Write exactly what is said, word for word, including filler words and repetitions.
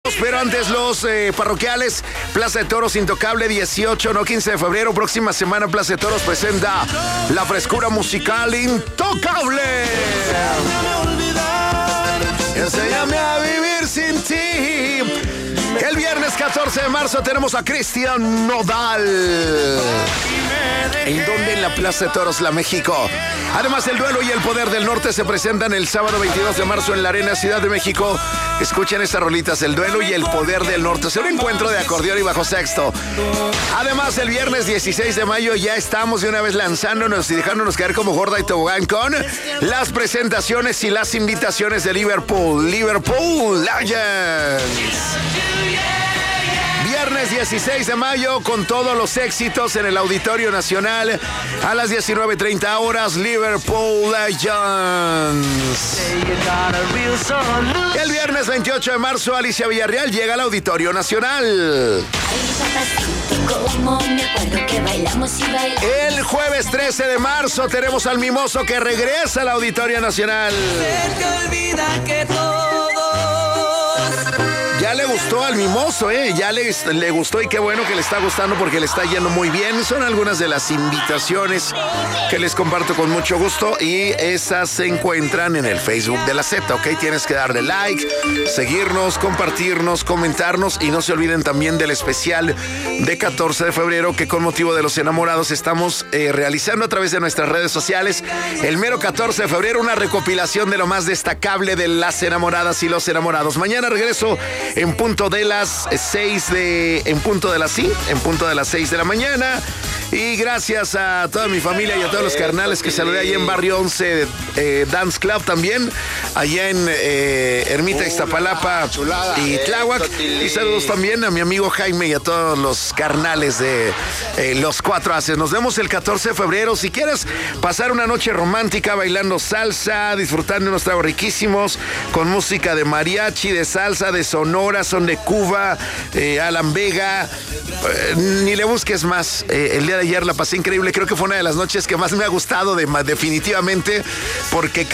toros, pero antes los eh, parroquiales. Plaza de Toros Intocable, dieciocho, no quince de febrero. Próxima semana Plaza de Toros presenta la frescura musical Intocable. Enséñame a vivir sin ti. El viernes catorce de marzo tenemos a Cristian Nodal. ¿En dónde? En la Plaza de Toros, La México. Además, El Duelo y El Poder del Norte se presentan el sábado veintidós de marzo en la Arena Ciudad de México. Escuchen estas rolitas, El Duelo y El Poder del Norte. Es un encuentro de acordeón y bajo sexto. Además, el viernes dieciséis de mayo ya estamos de una vez lanzándonos y dejándonos caer como gorda y tobogán con las presentaciones y las invitaciones de Liverpool. Liverpool Lions. Viernes dieciséis de mayo con todos los éxitos en el Auditorio Nacional a las diecinueve treinta horas, Liverpool Legends. El viernes veintiocho de marzo, Alicia Villarreal llega al Auditorio Nacional. El jueves trece de marzo tenemos al Mimoso que regresa al Auditorio Nacional. Ya le gustó al Mimoso, ¿eh? Ya le, le gustó y qué bueno que le está gustando porque le está yendo muy bien. Son algunas de las invitaciones que les comparto con mucho gusto y esas se encuentran en el Facebook de la Z, ¿ok? Tienes que darle like, seguirnos, compartirnos, comentarnos y no se olviden también del especial de catorce de febrero que con motivo de los enamorados estamos eh, realizando a través de nuestras redes sociales. El mero catorce de febrero, una recopilación de lo más destacable de las enamoradas y los enamorados. Mañana regreso en punto de las seis de... En punto de las sí, en punto de las seis de la mañana. Y gracias a toda mi familia y a todos los carnales que saludé allá en Barrio once eh, Dance Club también. Allá en eh, Ermita, Iztapalapa y Tláhuac. Y saludos también a mi amigo Jaime y a todos los carnales de eh, Los Cuatro Haces. Nos vemos el catorce de febrero. Si quieres pasar una noche romántica bailando salsa, disfrutando de unos tragos riquísimos, con música de mariachi, de salsa, de Sonora, son de Cuba, eh, Alan Vega, eh, ni le busques más. Eh, el día de ayer la pasé increíble, creo que fue una de las noches que más me ha gustado de, definitivamente, porque